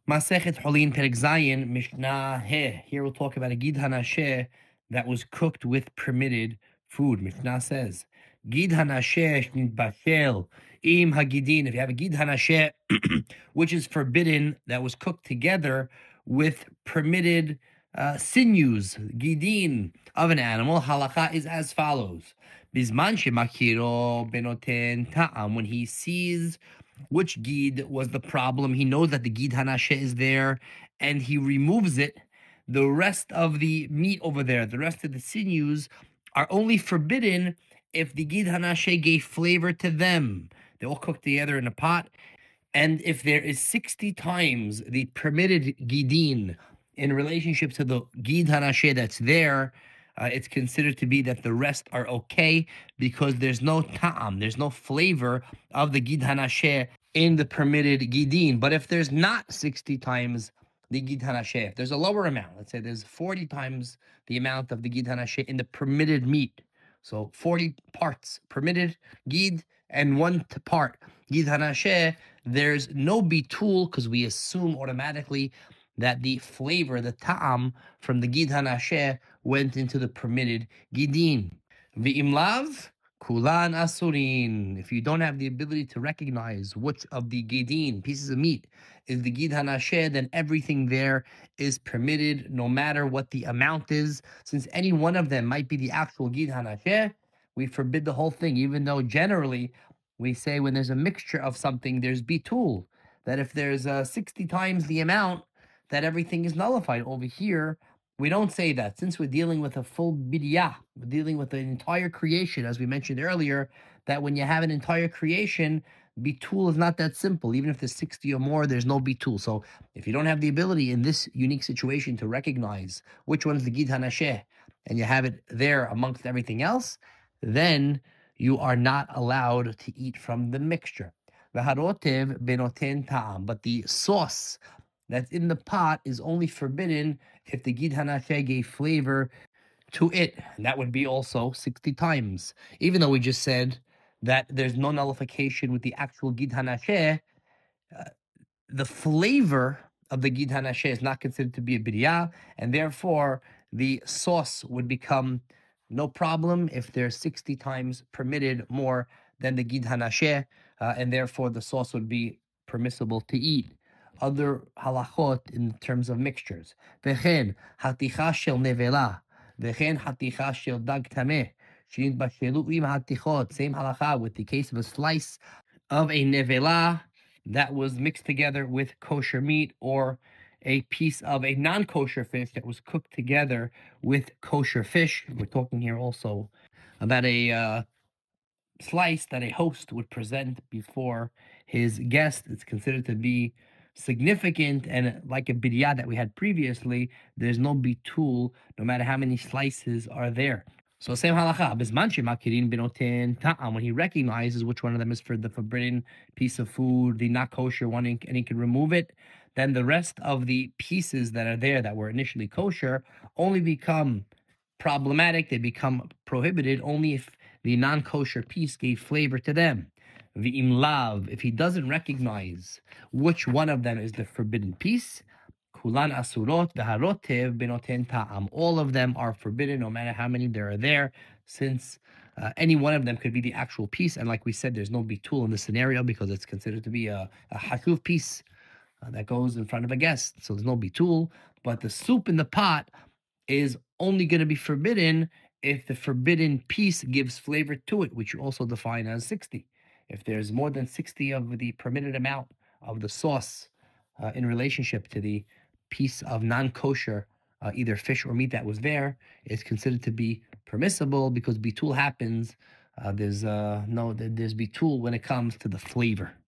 Masechet Holin Perek Zayin Mishnah He. Here we'll talk about a Gid Hanasheh that was cooked with permitted food. Mishnah says, Gid Hanasheh Bashel Im Hagidin. If you have a Gid Hanasheh, which is forbidden, that was cooked together with permitted sinews, gidin, of an animal, halacha is as follows. Bizman shemakiro benoten ta'am. When he sees which gid was the problem, he knows that the gid hanasheh is there, and he removes it. The rest of the meat over there, the rest of the sinews, are only forbidden if the gid hanasheh gave flavor to them. They all cooked together in a pot. And if there is 60 times the permitted gidin in relationship to the gid hanasheh that's there, it's considered to be that the rest are okay because there's no ta'am, there's no flavor of the gid hanasheh in the permitted gidin. But if there's not 60 times the gid hanasheh, if there's a lower amount, let's say there's 40 times the amount of the gid hanasheh in the permitted meat, so 40 parts permitted gid and 1 part gid hanasheh, there's no bitul because we assume automatically that the flavor, the ta'am from the gid hanasheh went into the permitted gidin. V'imlav kulan asurin. If you don't have the ability to recognize which of the gidin, pieces of meat, is the gid hanasheh, then everything there is permitted, no matter what the amount is. Since any one of them might be the actual gid hanasheh, we forbid the whole thing, even though generally we say when there's a mixture of something, there's bitul, that if there's 60 times the amount, that everything is nullified. Over here, we don't say that. Since we're dealing with a full bidiyah, we're dealing with an entire creation, as we mentioned earlier, that when you have an entire creation, bitul is not that simple. Even if there's 60 or more, there's no bitul. So if you don't have the ability in this unique situation to recognize which one is the gid hanasheh, and you have it there amongst everything else, then you are not allowed to eat from the mixture. V'harotev benoten ta'am. But the sauce that's in the pot is only forbidden if the gid hanasheh gave flavor to it. And that would be also 60 times. Even though we just said that there's no nullification with the actual gid hanasheh, the flavor of the gid hanasheh is not considered to be a bidiyah, and therefore the sauce would become no problem if there's 60 times permitted more than the gid hanasheh, and therefore the sauce would be permissible to eat. Other halachot in terms of mixtures. V'chen haticha shel nevela, v'chen haticha shel dag tameh, shenitbashelu im hatichot. Same halacha with the case of a slice of a nevela that was mixed together with kosher meat, or a piece of a non-kosher fish that was cooked together with kosher fish. We're talking here also about a slice that a host would present before his guest. It's considered to be significant, and like a bidiyah that we had previously, there's no bitul, no matter how many slices are there. So same halacha, bisman shemakirin benoten ta'am, when he recognizes which one of them is for the forbidden piece of food, the not kosher one, and he can remove it, then the rest of the pieces that are there that were initially kosher only become problematic, they become prohibited only if the non-kosher piece gave flavor to them. V'im lav, if he doesn't recognize which one of them is the forbidden piece, kulan asurot v'harotev benoten ta'am. All of them are forbidden, no matter how many there are there, since any one of them could be the actual piece. And like we said, there's no bitul in this scenario because it's considered to be a hashuv piece that goes in front of a guest. So there's no bitul. But the soup in the pot is only going to be forbidden if the forbidden piece gives flavor to it, which you also define as 60. If there's more than 60 of the permitted amount of the sauce in relationship to the piece of non-kosher, either fish or meat that was there, it's considered to be permissible because bitul happens. There's bitul when it comes to the flavor.